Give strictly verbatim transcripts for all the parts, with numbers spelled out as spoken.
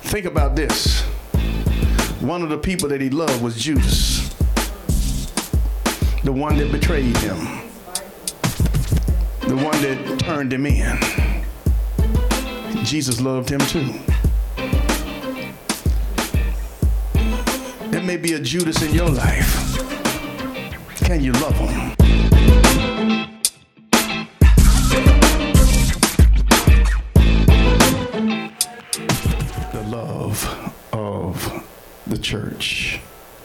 Think about this. One of the people that he loved was Judas, the one that betrayed him, the one that turned him in. Jesus loved him too. There may be a Judas in your life. Can you love him? The love of the church.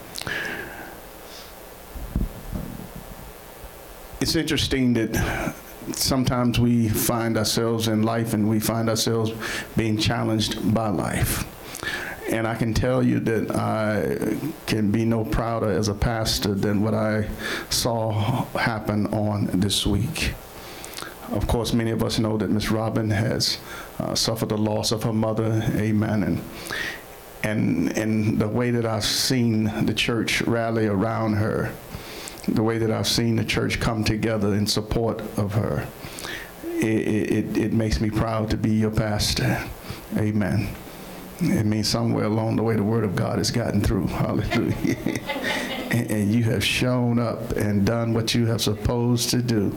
It's interesting that sometimes we find ourselves in life and we find ourselves being challenged by life. And I can tell you that I can be no prouder as a pastor than what I saw happen on this week. Of course, many of us know that Miss Robin has uh, suffered the loss of her mother, amen. And, and, and the way that I've seen the church rally around her, the way that I've seen the church come together in support of her, it, it, it makes me proud to be your pastor, amen. It means somewhere along the way the word of God has gotten through. Hallelujah. and, and you have shown up and done what you have supposed to do.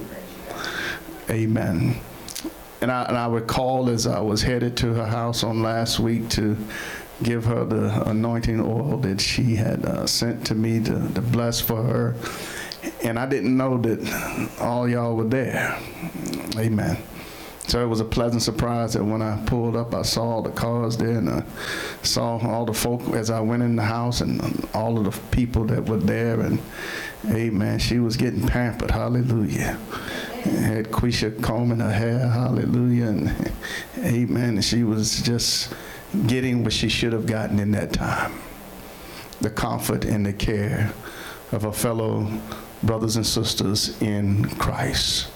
Amen. And I, and I recall as I was headed to her house on last week to give her the anointing oil that she had uh, sent to me to, to bless for her. And I didn't know that all y'all were there. Amen. So it was a pleasant surprise that when I pulled up, I saw all the cars there, and I saw all the folk as I went in the house, and all of the people that were there. And amen, she was getting pampered. Hallelujah. Had Quisha combing her hair. Hallelujah. And amen. And she was just getting what she should have gotten in that time. The comfort and the care of her fellow brothers and sisters in Christ.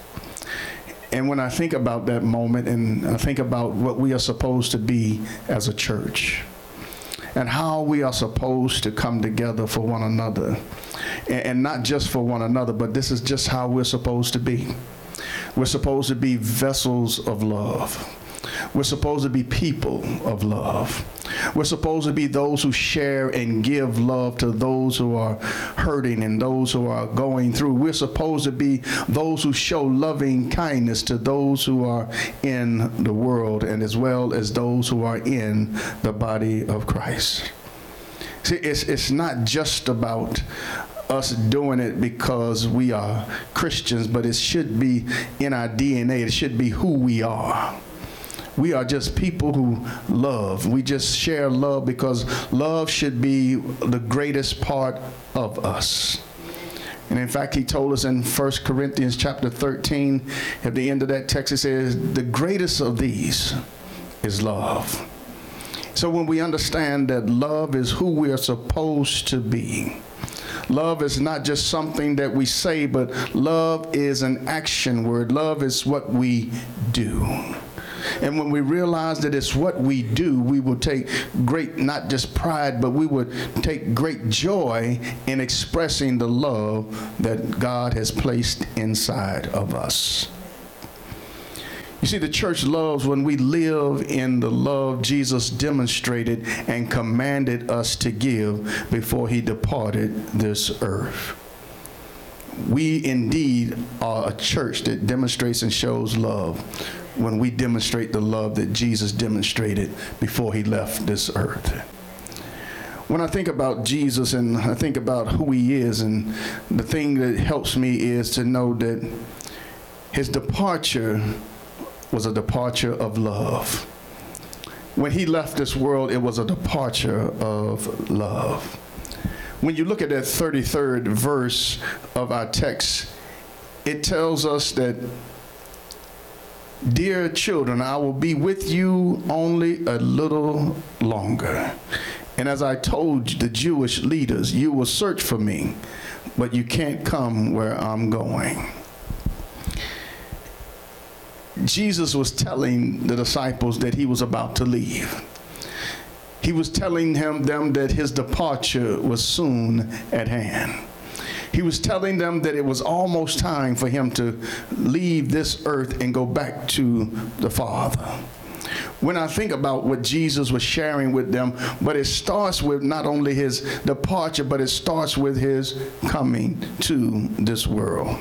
And when I think about that moment, and I think about what we are supposed to be as a church, and how we are supposed to come together for one another, and, and not just for one another, but this is just how we're supposed to be. We're supposed to be vessels of love. We're supposed to be people of love. We're supposed to be those who share and give love to those who are hurting and those who are going through. We're supposed to be those who show loving kindness to those who are in the world, and as well as those who are in the body of Christ. See, it's, it's not just about us doing it because we are Christians, but it should be in our D N A. It should be who we are. We are just people who love. We just share love because love should be the greatest part of us. And in fact, he told us in First Corinthians chapter thirteen, at the end of that text, it says, the greatest of these is love. So when we understand that love is who we are supposed to be, love is not just something that we say, but love is an action word. Love is what we do. And when we realize that it's what we do, we will take great, not just pride, but we would take great joy in expressing the love that God has placed inside of us. You see, the church loves when we live in the love Jesus demonstrated and commanded us to give before he departed this earth. We indeed are a church that demonstrates and shows love when we demonstrate the love that Jesus demonstrated before he left this earth. When I think about Jesus and I think about who he is, and the thing that helps me is to know that his departure was a departure of love. When he left this world, it was a departure of love. When you look at that thirty-third verse of our text, it tells us that, dear children, I will be with you only a little longer. And as I told the Jewish leaders, you will search for me, but you can't come where I'm going. Jesus was telling the disciples that he was about to leave. He was telling him, them that his departure was soon at hand. He was telling them that it was almost time for him to leave this earth and go back to the Father. when I think about what Jesus was sharing with them, but it starts with not only his departure, but it starts with his coming to this world.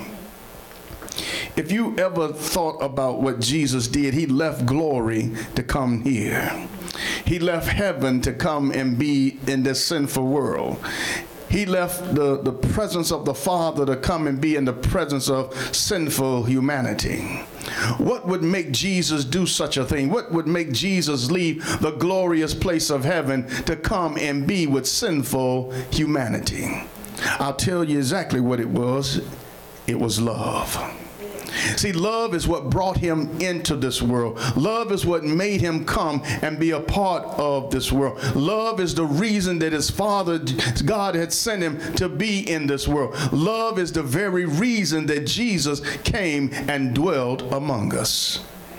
If you ever thought about what Jesus did, he left glory to come here. He left heaven to come and be in this sinful world. He left the, the presence of the Father to come and be in the presence of sinful humanity. What would make Jesus do such a thing? What would make Jesus leave the glorious place of heaven to come and be with sinful humanity? I'll tell you exactly what it was. It was love. See, love is what brought him into this world. Love is what made him come and be a part of this world. Love is the reason that his Father, God, had sent him to be in this world. Love is the very reason that Jesus came and dwelled among us.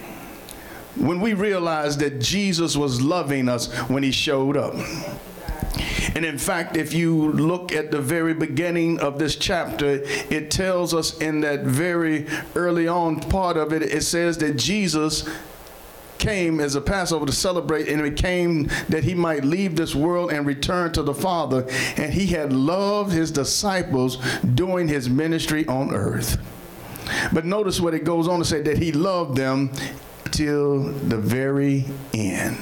When we realized that Jesus was loving us when he showed up. And in fact, if you look at the very beginning of this chapter, it tells us in that very early on part of it, it says that Jesus came as a Passover to celebrate, and it came that he might leave this world and return to the Father. And he had loved his disciples during his ministry on earth. But notice what it goes on to say, that he loved them till the very end.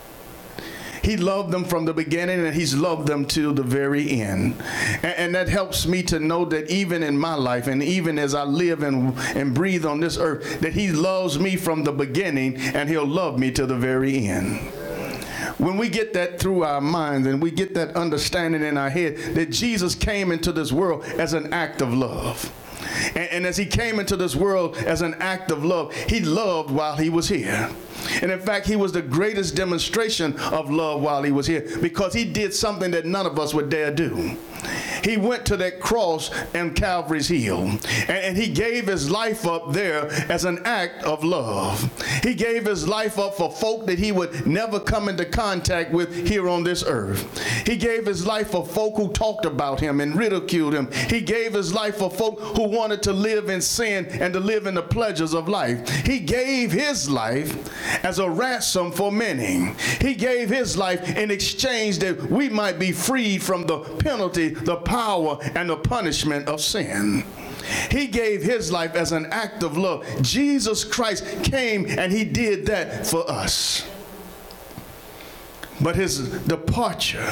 He loved them from the beginning, and he's loved them till the very end. And, and that helps me to know that even in my life, and even as I live and, and breathe on this earth, that he loves me from the beginning, and he'll love me to the very end. When we get that through our minds and we get that understanding in our head that Jesus came into this world as an act of love. And, and as he came into this world as an act of love, he loved while he was here. And in fact, he was the greatest demonstration of love while he was here, because he did something that none of us would dare do. He went to that cross and Calvary's Hill, and, and he gave his life up there as an act of love. He gave his life up for folk that he would never come into contact with here on this earth. He gave his life for folk who talked about him and ridiculed him. He gave his life for folk who wanted to live in sin and to live in the pleasures of life. He gave his life as a ransom for many. He gave his life in exchange that we might be freed from the penalty, the power, and the punishment of sin. He gave his life as an act of love. Jesus Christ came and he did that for us. But his departure,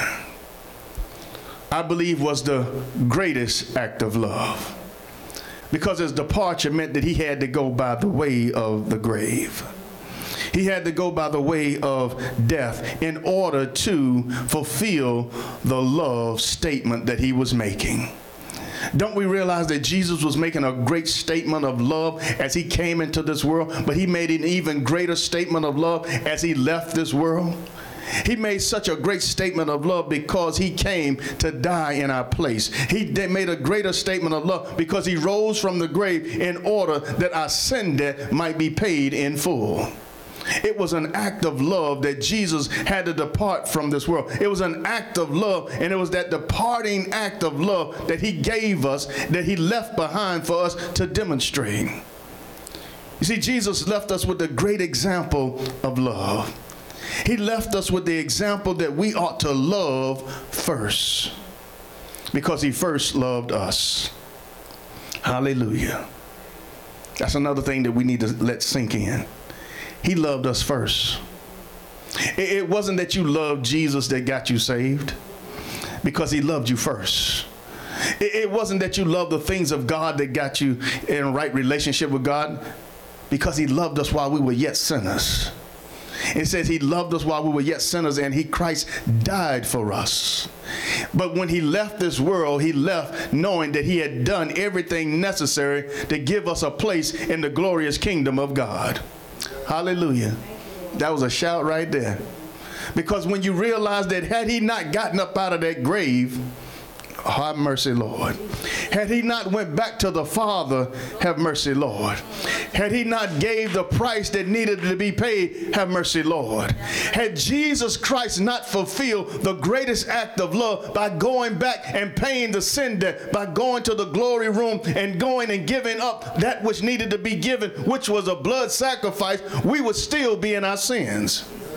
I believe, was the greatest act of love, because his departure meant that he had to go by the way of the grave. He had to go by the way of death in order to fulfill the love statement that he was making. Don't we realize that Jesus was making a great statement of love as he came into this world, but he made an even greater statement of love as he left this world? He made such a great statement of love because he came to die in our place. He made a greater statement of love because he rose from the grave in order that our sin debt might be paid in full. It was an act of love that Jesus had to depart from this world. It was an act of love, and it was that departing act of love that he gave us, that he left behind for us to demonstrate. You see, Jesus left us with a great example of love. He left us with the example that we ought to love first, because he first loved us. Hallelujah. That's another thing that we need to let sink in. He loved us first. It wasn't that you loved Jesus that got you saved, because he loved you first. It wasn't that you loved the things of God that got you in right relationship with God, because he loved us while we were yet sinners. It says he loved us while we were yet sinners, and he, Christ, died for us. But when he left this world, he left knowing that he had done everything necessary to give us a place in the glorious kingdom of God. Hallelujah. That was a shout right there. Because when you realize that had he not gotten up out of that grave, have mercy, Lord. Had he not went back to the Father, have mercy, Lord. Had he not gave the price that needed to be paid, have mercy, Lord. Had Jesus Christ not fulfilled the greatest act of love by going back and paying the sin debt, by going to the glory room and going and giving up that which needed to be given, which was a blood sacrifice, we would still be in our sins.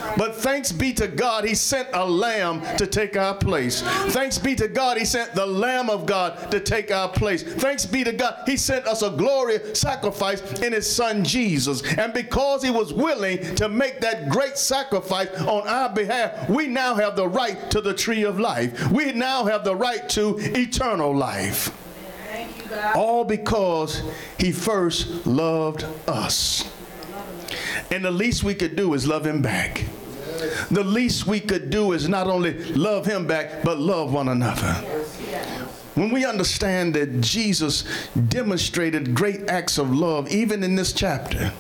But thanks be to God, he sent a lamb to take our place. Thanks be to God, he sent the Lamb of God to take our place. Thanks be to God, he sent us a glorious sacrifice in his son Jesus. And because he was willing to make that great sacrifice on our behalf, we now have the right to the tree of life. We now have the right to eternal life. Thank you, God. All because he first loved us. And the least we could do is love him back. The least we could do is not only love him back, but love one another. When we understand that Jesus demonstrated great acts of love, even in this chapter,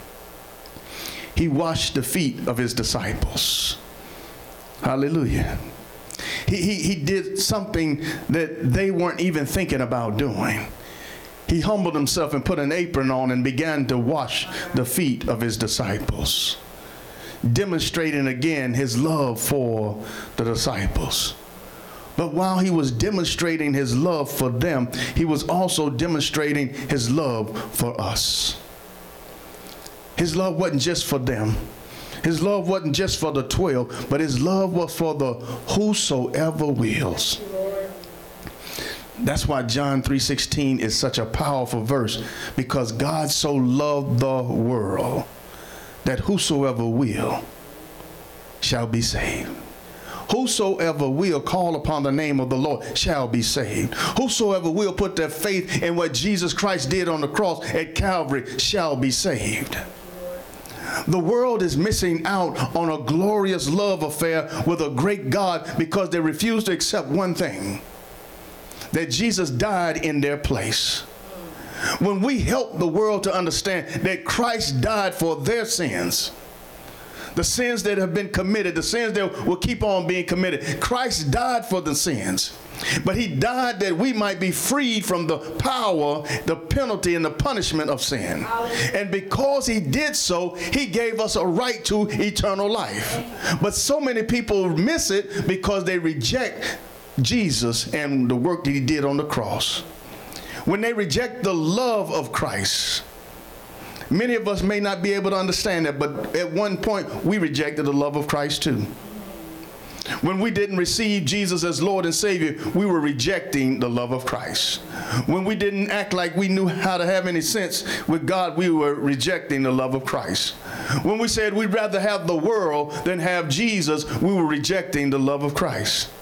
he washed the feet of his disciples. Hallelujah. He, he, he did something that they weren't even thinking about doing. He humbled himself and put an apron on and began to wash the feet of his disciples, demonstrating again his love for the disciples. But while he was demonstrating his love for them, he was also demonstrating his love for us. His love wasn't just for them. His love wasn't just for the twelve, but his love was for the whosoever wills. That's why John three sixteen is such a powerful verse, because God so loved the world that whosoever will shall be saved. Whosoever will call upon the name of the Lord shall be saved. Whosoever will put their faith in what Jesus Christ did on the cross at Calvary shall be saved. The world is missing out on a glorious love affair with a great God because they refuse to accept one thing: that Jesus died in their place. When we help the world to understand that Christ died for their sins, the sins that have been committed, the sins that will keep on being committed, Christ died for the sins. But he died that we might be freed from the power, the penalty, and the punishment of sin. And because he did so, he gave us a right to eternal life. But so many people miss it because they reject Jesus and the work that he did on the cross. When they reject the love of Christ, many of us may not be able to understand that, but at one point we rejected the love of Christ too. When we didn't receive Jesus as Lord and Savior, we were rejecting the love of Christ. When we didn't act like we knew how to have any sense with God, we were rejecting the love of Christ. When we said we'd rather have the world than have Jesus, we were rejecting the love of Christ.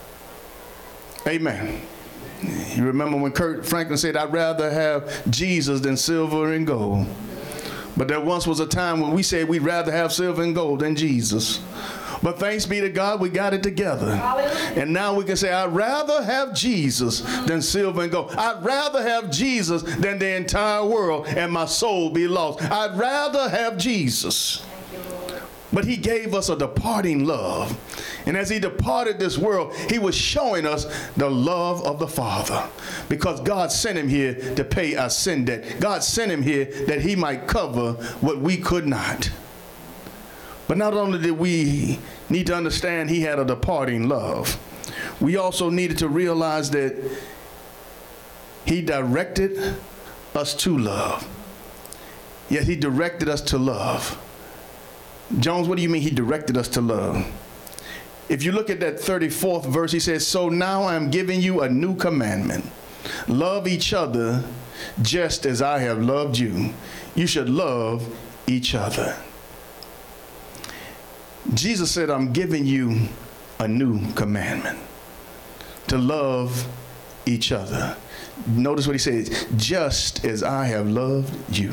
Amen. You remember when Kurt Franklin said, "I'd rather have Jesus than silver and gold." But there once was a time when we said we'd rather have silver and gold than Jesus. But thanks be to God, we got it together. Hallelujah. And now we can say, I'd rather have Jesus than silver and gold. I'd rather have Jesus than the entire world and my soul be lost. I'd rather have Jesus. But he gave us a departing love. And as he departed this world, he was showing us the love of the Father. Because God sent him here to pay our sin debt. God sent him here that he might cover what we could not. But not only did we need to understand he had a departing love, we also needed to realize that he directed us to love. Yes, he directed us to love. Jones, what do you mean he directed us to love? If you look at that thirty-fourth verse, he says, "So now I am giving you a new commandment. Love each other just as I have loved you. You should love each other." Jesus said, "I'm giving you a new commandment, to love each other." Notice what he says, "Just as I have loved you."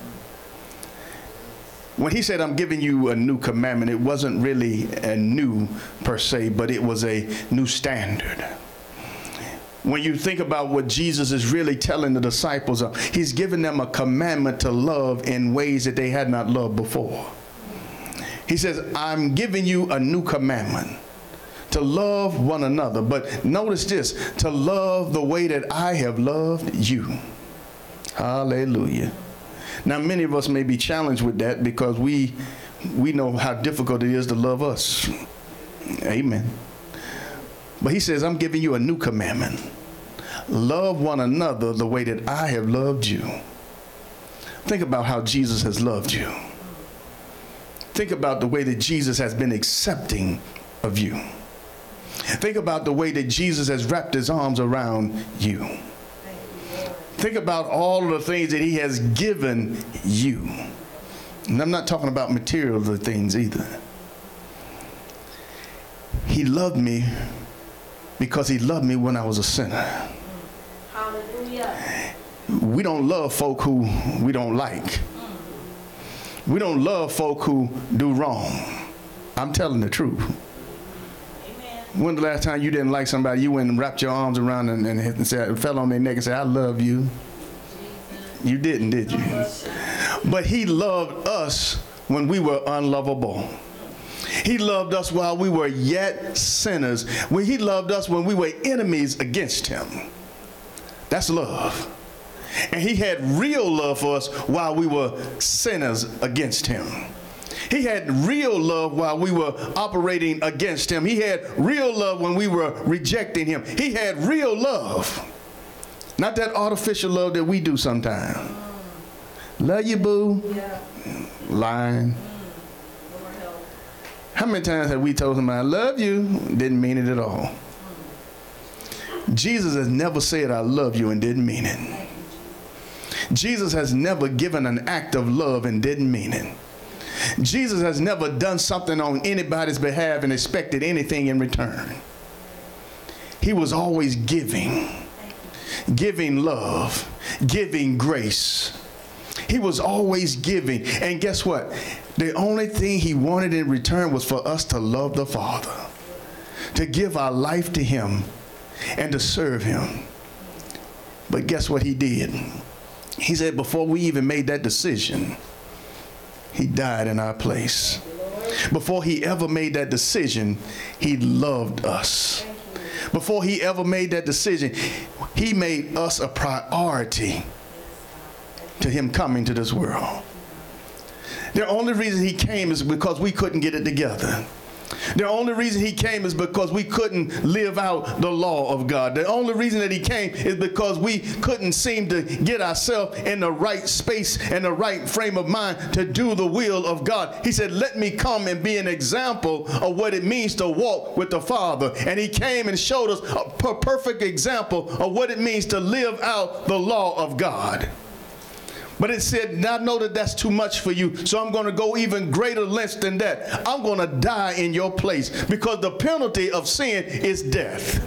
When he said, "I'm giving you a new commandment," it wasn't really a new per se, but it was a new standard. When you think about what Jesus is really telling the disciples, he's giving them a commandment to love in ways that they had not loved before. He says, "I'm giving you a new commandment, to love one another." But notice this, to love the way that I have loved you. Hallelujah. Now, many of us may be challenged with that because we, we know how difficult it is to love us. Amen. But he says, "I'm giving you a new commandment. Love one another the way that I have loved you." Think about how Jesus has loved you. Think about the way that Jesus has been accepting of you. Think about the way that Jesus has wrapped his arms around you. Think about all of the things that he has given you. And I'm not talking about material things either. He loved me because he loved me when I was a sinner. Hallelujah. We don't love folk who we don't like. We don't love folk who do wrong. I'm telling the truth. Amen. When the last time you didn't like somebody, you went and wrapped your arms around and, and, and said, fell on their neck and said, I love you. You didn't, did you? But he loved us when we were unlovable. He loved us while we were yet sinners. When he loved us when we were enemies against him. That's love. And he had real love for us while we were sinners against him. He had real love while we were operating against him. He had real love when we were rejecting him. He had real love. Not that artificial love that we do sometimes. Love you, boo. Yeah. Lying. How many times have we told somebody, I love you, didn't mean it at all? Jesus has never said, I love you, and didn't mean it. Jesus has never given an act of love and didn't mean it. Jesus has never done something on anybody's behalf and expected anything in return. He was always giving, giving love, giving grace. He was always giving. And guess what? The only thing he wanted in return was for us to love the Father, to give our life to him, and to serve him. But guess what he did? He said before we even made that decision, he died in our place. Before he ever made that decision, he loved us. Before he ever made that decision, he made us a priority to him coming to this world. The only reason he came is because we couldn't get it together. The only reason he came is because we couldn't live out the law of God. The only reason that he came is because we couldn't seem to get ourselves in the right space and the right frame of mind to do the will of God. He said, let me come and be an example of what it means to walk with the Father. And he came and showed us a perfect example of what it means to live out the law of God. But it said, I know that that's too much for you, so I'm going to go even greater lengths than that. I'm going to die in your place because the penalty of sin is death.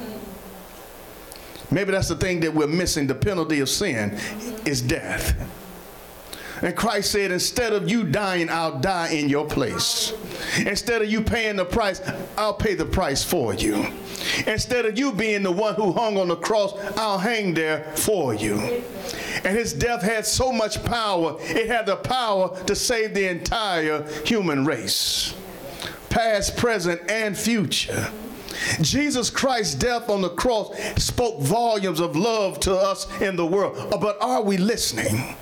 Maybe that's the thing that we're missing. The penalty of sin is death. And Christ said, instead of you dying, I'll die in your place. Instead of you paying the price, I'll pay the price for you. Instead of you being the one who hung on the cross, I'll hang there for you. And his death had so much power. It had the power to save the entire human race, past, present, and future. Jesus Christ's death on the cross spoke volumes of love to us in the world. But are we listening?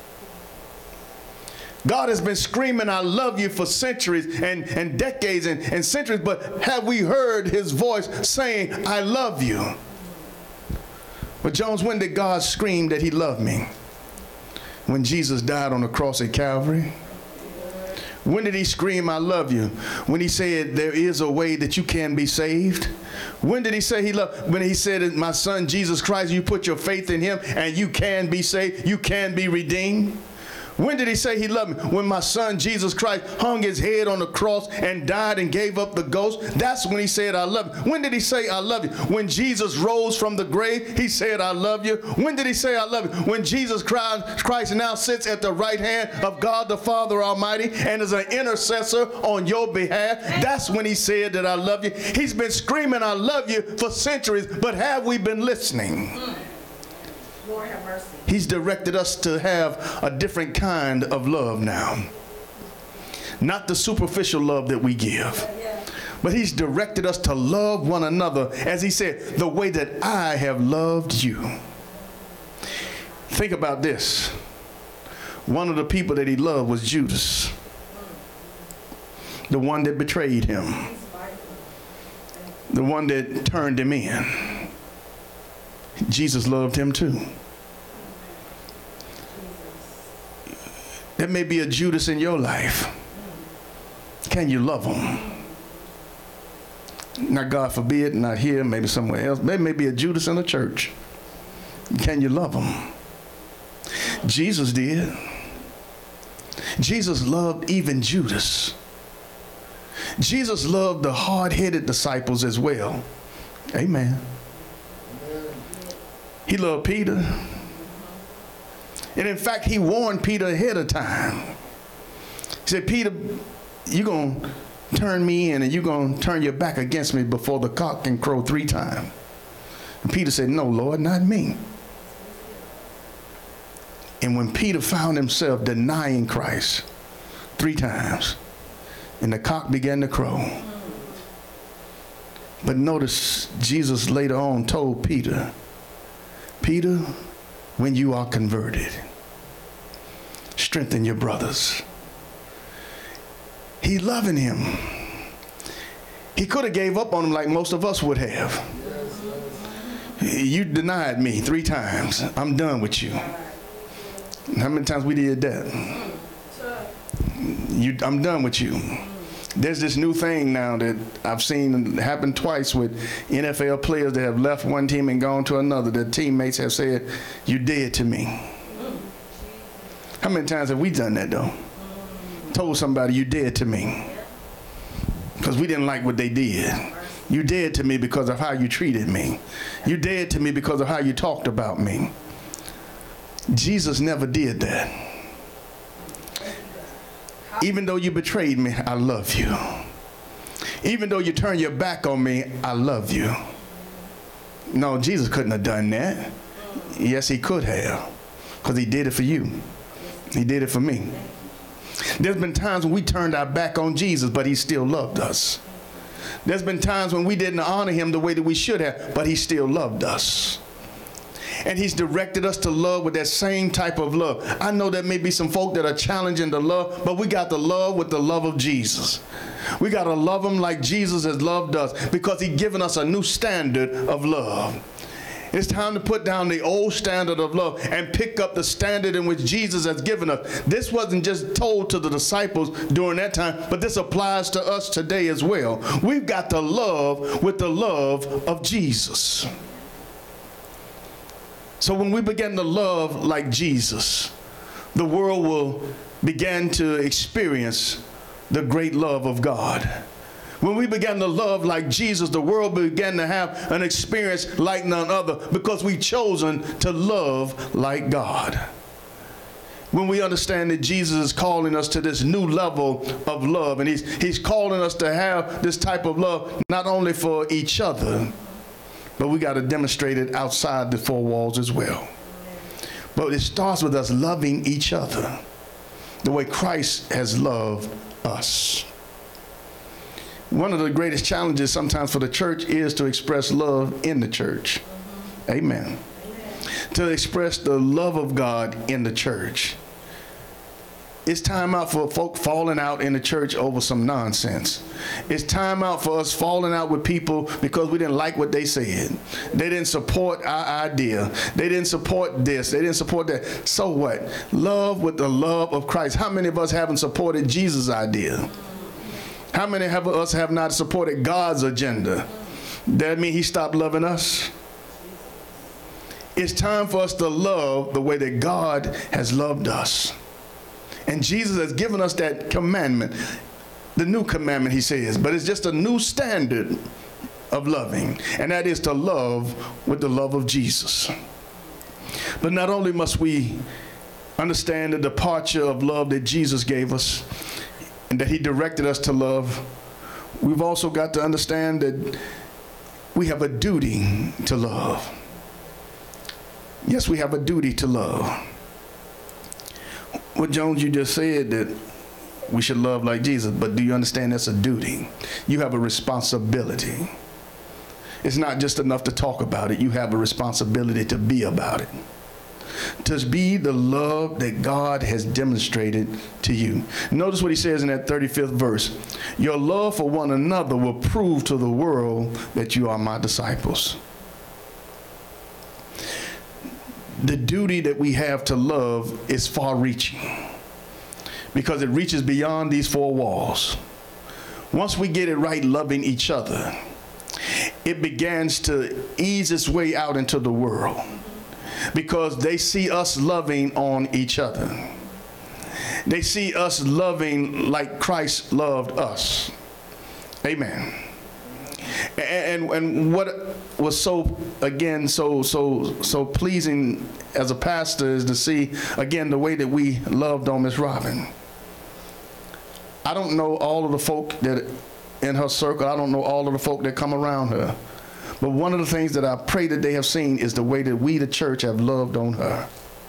God has been screaming, I love you for centuries and, and decades and, and centuries, but have we heard his voice saying, I love you? But Jones, when did God scream that he loved me? When Jesus died on the cross at Calvary? When did he scream, I love you? When he said, there is a way that you can be saved? When did he say he loved? When he said, my son, Jesus Christ, you put your faith in him and you can be saved, you can be redeemed? When did he say he loved me? When my son, Jesus Christ, hung his head on the cross and died and gave up the ghost. That's when he said, I love you. When did he say, I love you? When Jesus rose from the grave, he said, I love you. When did he say, I love you? When Jesus Christ now sits at the right hand of God the Father Almighty and is an intercessor on your behalf. That's when he said that I love you. He's been screaming, I love you for centuries, but have we been listening? Lord have mercy. He's directed us to have a different kind of love now. Not the superficial love that we give. But he's directed us to love one another, as he said, the way that I have loved you. Think about this. One of the people that he loved was Judas, the one that betrayed him, the one that turned him in. Jesus loved him too. There may be a Judas in your life. Can you love them? Not God forbid, not here, maybe somewhere else. Maybe maybe a Judas in the church. Can you love them? Jesus did. Jesus loved even Judas. Jesus loved the hard-headed disciples as well. Amen. He loved Peter. And in fact, he warned Peter ahead of time. He said, Peter, you're going to turn me in and you're going to turn your back against me before the cock can crow three times. And Peter said, no, Lord, not me. And when Peter found himself denying Christ three times, and the cock began to crow. But notice Jesus later on told Peter, Peter, when you are converted, strengthen your brothers. He loving him. He could have gave up on him like most of us would have. You denied me three times. I'm done with you. How many times we did that? You, I'm done with you. There's this new thing now that I've seen happen twice with N F L players that have left one team and gone to another. Their teammates have said, you dead to me. How many times have we done that though? Told somebody, you dead to me. Because we didn't like what they did. You dead to me because of how you treated me. You dead to me because of how you talked about me. Jesus never did that. Even though you betrayed me, I love you. Even though you turned your back on me, I love you. No, Jesus couldn't have done that. Yes, he could have, because he did it for you. He did it for me. There's been times when we turned our back on Jesus, but he still loved us. There's been times when we didn't honor him the way that we should have, but he still loved us. And he's directed us to love with that same type of love. I know there may be some folk that are challenging the love, but we got to love with the love of Jesus. We got to love him like Jesus has loved us, because he's given us a new standard of love. It's time to put down the old standard of love and pick up the standard in which Jesus has given us. This wasn't just told to the disciples during that time, but this applies to us today as well. We've got to love with the love of Jesus. So when we begin to love like Jesus, the world will begin to experience the great love of God. When we began to love like Jesus, the world began to have an experience like none other, because we've chosen to love like God. When we understand that Jesus is calling us to this new level of love, and he's, he's calling us to have this type of love not only for each other, but we got to demonstrate it outside the four walls as well. But it starts with us loving each other the way Christ has loved us. One of the greatest challenges sometimes for the church is to express love in the church. Amen. Amen. To express the love of God in the church. It's time out for folk falling out in the church over some nonsense. It's time out for us falling out with people because we didn't like what they said. They didn't support our idea. They didn't support this. They didn't support that. So what? Love with the love of Christ. How many of us haven't supported Jesus' idea? How many of us have not supported God's agenda? That mean he stopped loving us? It's time for us to love the way that God has loved us. And Jesus has given us that commandment, the new commandment, he says, but it's just a new standard of loving, and that is to love with the love of Jesus. But not only must we understand the departure of love that Jesus gave us and that he directed us to love, we've also got to understand that we have a duty to love. Yes, we have a duty to love. Well, Jones, you just said that we should love like Jesus, but do you understand that's a duty? You have a responsibility. It's not just enough to talk about it. You have a responsibility to be about it. To be the love that God has demonstrated to you. Notice what he says in that thirty-fifth verse. Your love for one another will prove to the world that you are my disciples. The duty that we have to love is far-reaching, because it reaches beyond these four walls. once we get it right loving each other, it begins to ease its way out into the world because they see us loving on each other. They see us loving like Christ loved us. Amen. And, and, and what was so, again, so, so, so pleasing as a pastor is to see, again, the way that we loved on Miss Robin. I don't know all of the folk that in her circle. I don't know all of the folk that come around her. But one of the things that I pray that they have seen is the way that we, the church, have loved on her.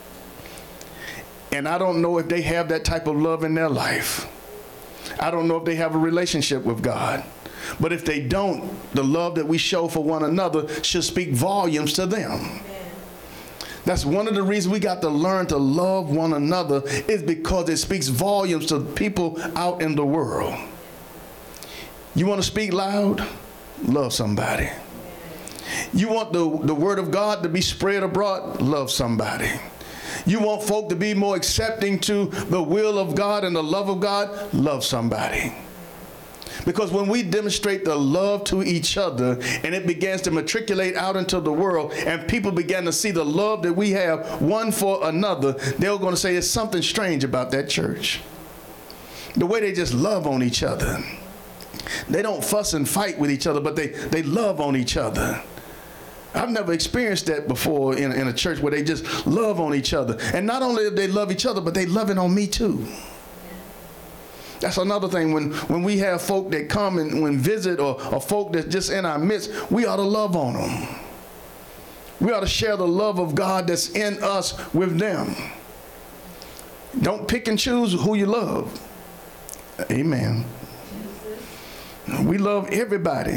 And I don't know if they have that type of love in their life. I don't know if they have a relationship with God. But if they don't, the love that we show for one another should speak volumes to them. That's one of the reasons we got to learn to love one another, is because it speaks volumes to people out in the world. You want to speak loud? Love somebody. You want the, the word of God to be spread abroad? Love somebody. You want folk to be more accepting to the will of God and the love of God? Love somebody. Because when we demonstrate the love to each other and it begins to matriculate out into the world and people begin to see the love that we have one for another, they're going to say there's something strange about that church. The way they just love on each other. They don't fuss and fight with each other, but they, they love on each other. I've never experienced that before in, in a church where they just love on each other. And not only do they love each other, but they loving on me too. That's another thing. When, when we have folk that come and when visit or, or folk that's just in our midst, we ought to love on them. We ought to share the love of God that's in us with them. Don't pick and choose who you love. Amen. We love everybody.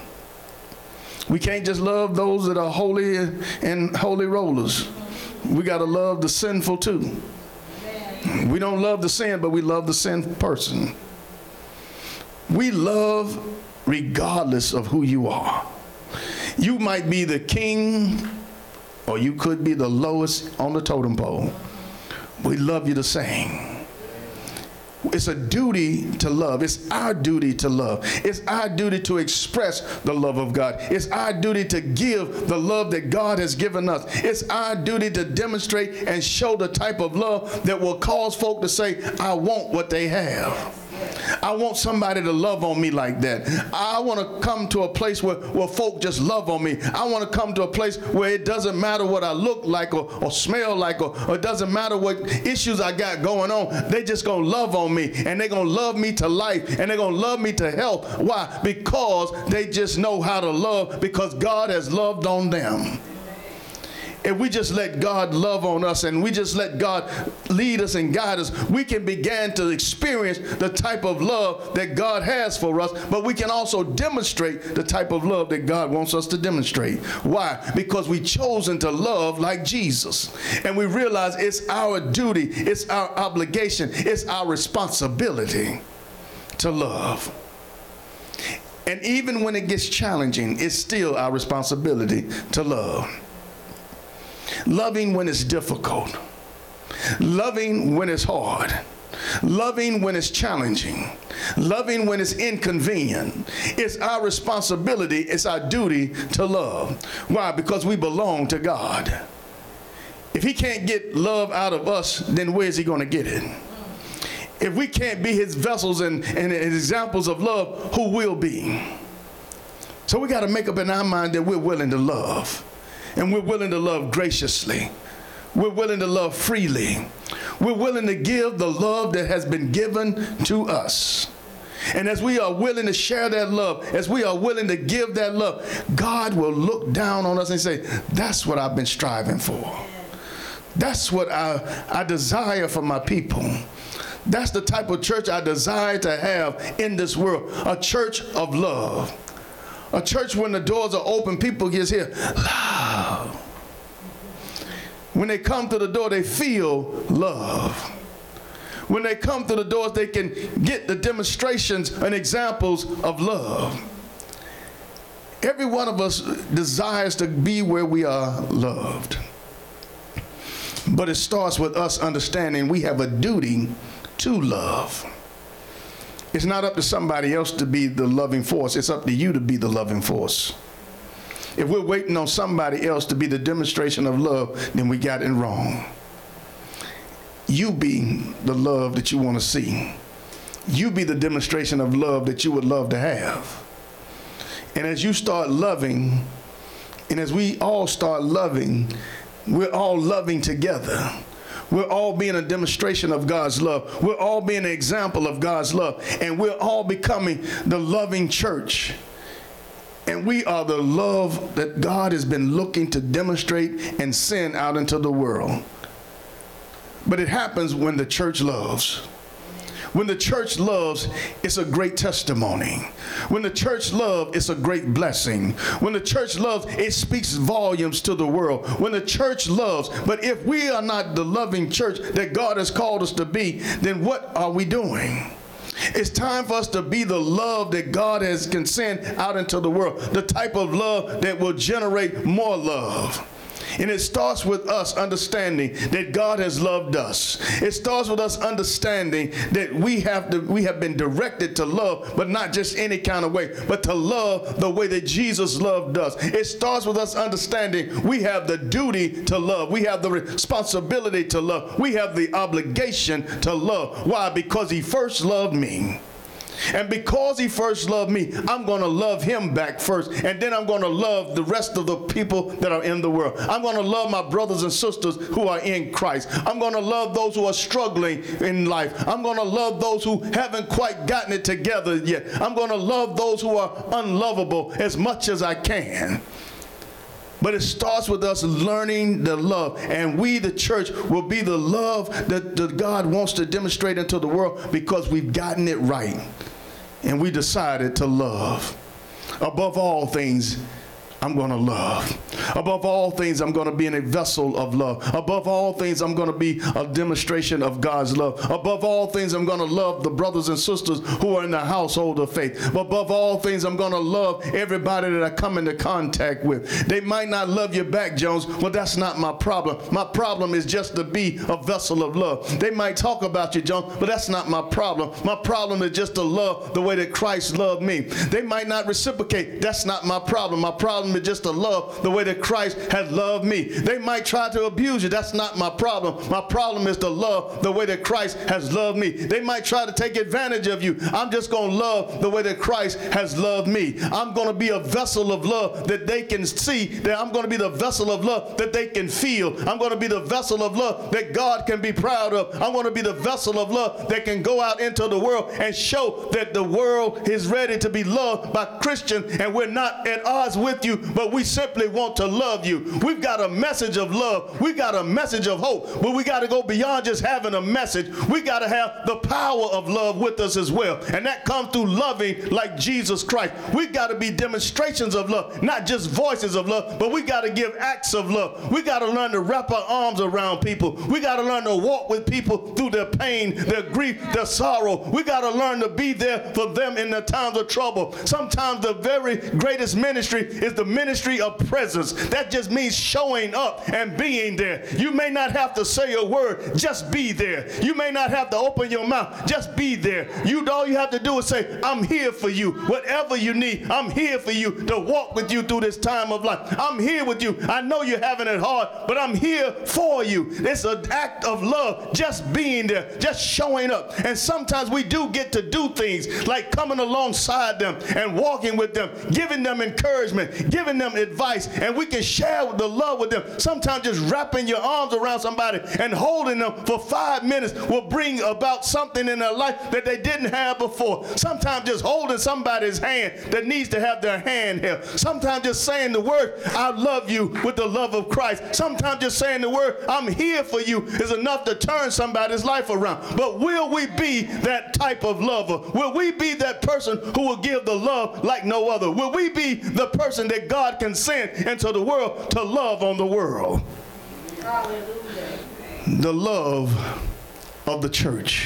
We can't just love those that are holy and holy rollers. We got to love the sinful too. We don't love the sin, but we love the sin person. We love regardless of who you are. You might be the king, or you could be the lowest on the totem pole. We love you the same. It's a duty to love. It's our duty to love. It's our duty to express the love of God. It's our duty to give the love that God has given us. It's our duty to demonstrate and show the type of love that will cause folk to say, I want what they have. I want somebody to love on me like that. I want to come to a place where, where folk just love on me. I want to come to a place where it doesn't matter what I look like or, or smell like, or, or it doesn't matter what issues I got going on. They just going to love on me, and they're going to love me to life, and they're going to love me to health. Why? Because they just know how to love, because God has loved on them. If we just let God love on us and we just let God lead us and guide us, we can begin to experience the type of love that God has for us, but we can also demonstrate the type of love that God wants us to demonstrate. Why? Because we've chosen to love like Jesus. And we realize it's our duty, it's our obligation, it's our responsibility to love. And even when it gets challenging, it's still our responsibility to love. Loving when it's difficult. Loving when it's hard. Loving when it's challenging. Loving when it's inconvenient. It's our responsibility, it's our duty to love. Why? Because we belong to God. If he can't get love out of us, then where's he going to get it? If we can't be his vessels and, and examples of love, who will be? So we got to make up in our mind that we're willing to love. And we're willing to love graciously. We're willing to love freely. We're willing to give the love that has been given to us. And as we are willing to share that love, as we are willing to give that love, God will look down on us and say, that's what I've been striving for. That's what I, I desire for my people. That's the type of church I desire to have in this world, a church of love. A church when the doors are open, people just hear love. When they come to the door, they feel love. When they come to the doors, they can get the demonstrations and examples of love. Every one of us desires to be where we are loved. But it starts with us understanding we have a duty to love. It's not up to somebody else to be the loving force. It's up to you to be the loving force. If we're waiting on somebody else to be the demonstration of love, then we got it wrong. You be the love that you want to see. You be the demonstration of love that you would love to have. And as you start loving, and as we all start loving, we're all loving together. We're all being a demonstration of God's love. We're all being an example of God's love. And we're all becoming the loving church. And we are the love that God has been looking to demonstrate and send out into the world. But it happens when the church loves. When the church loves, it's a great testimony. When the church loves, it's a great blessing. When the church loves, it speaks volumes to the world. When the church loves, but if we are not the loving church that God has called us to be, then what are we doing? It's time for us to be the love that God has can send out into the world, the type of love that will generate more love. And it starts with us understanding that God has loved us. It starts with us understanding that we have to, we have been directed to love, but not just any kind of way, but to love the way that Jesus loved us. It starts with us understanding we have the duty to love. We have the responsibility to love. We have the obligation to love. Why? Because he first loved me. And because he first loved me, I'm going to love him back first. And then I'm going to love the rest of the people that are in the world. I'm going to love my brothers and sisters who are in Christ. I'm going to love those who are struggling in life. I'm going to love those who haven't quite gotten it together yet. I'm going to love those who are unlovable as much as I can. But it starts with us learning the love. And we, the church, will be the love that, that God wants to demonstrate into the world because we've gotten it right. And we decided to love. Above all things, I'm going to love. Above all things, I'm going to be in a vessel of love. Above all things, I'm going to be a demonstration of God's love. Above all things, I'm going to love the brothers and sisters who are in the household of faith. Above all things, I'm going to love everybody that I come into contact with. They might not love you back, Jones. Well, that's not my problem. My problem is just to be a vessel of love. They might talk about you, Jones, but that's not my problem. My problem is just to love the way that Christ loved me. They might not reciprocate. That's not my problem. My problem is just to love the way that Christ has loved me. They might try to abuse you. That's not my problem. My problem is to love the way that Christ has loved me. They might try to take advantage of you. I'm just going to love the way that Christ has loved me. I'm going to be a vessel of love that they can see, that I'm going to be the vessel of love that they can feel. I'm going to be the vessel of love that God can be proud of. I'm going to be the vessel of love that can go out into the world and show that the world is ready to be loved by Christians, and we're not at odds with you, but we simply want to love you. We've got a message of love. We've got a message of hope, but we got to go beyond just having a message. We got to have the power of love with us as well, and that comes through loving like Jesus Christ. We've got to be demonstrations of love, not just voices of love, but we got to give acts of love. We got to learn to wrap our arms around people. We got to learn to walk with people through their pain, their grief, their sorrow. We got to learn to be there for them in their times of trouble. Sometimes the very greatest ministry is the ministry of presence. That just means showing up and being there. You may not have to say a word, just be there. You may not have to open your mouth, just be there. You all you have to do is say, I'm here for you. Whatever you need, I'm here for you to walk with you through this time of life. I'm here with you. I know you're having it hard, but I'm here for you. It's an act of love, just being there, just showing up. And sometimes we do get to do things like coming alongside them and walking with them, giving them encouragement, giving them advice, and we can share the love with them. Sometimes just wrapping your arms around somebody and holding them for five minutes will bring about something in their life that they didn't have before. Sometimes just holding somebody's hand that needs to have their hand held. Sometimes just saying the word, I love you, with the love of Christ. Sometimes just saying the word, I'm here for you, is enough to turn somebody's life around. But will we be that type of lover? Will we be that person who will give the love like no other? Will we be the person that God can send into the world to love on the world? Hallelujah. The love of the church.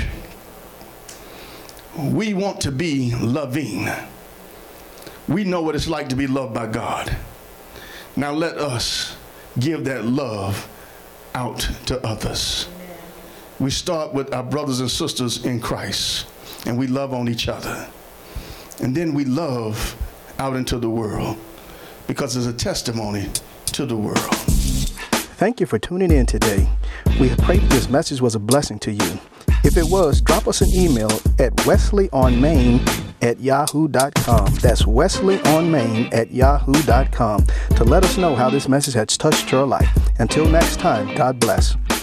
We want to be loving. We know what it's like to be loved by God. Now let us give that love out to others. We start with our brothers and sisters in Christ. and we love on each other. And then we love out into the world, because it's a testimony to the world. Thank you for tuning in today. We pray that this message was a blessing to you. If it was, drop us an email at wesleyonmain at yahoo dot com. That's wesleyonmain at yahoo dot com to let us know how this message has touched your life. Until next time, God bless.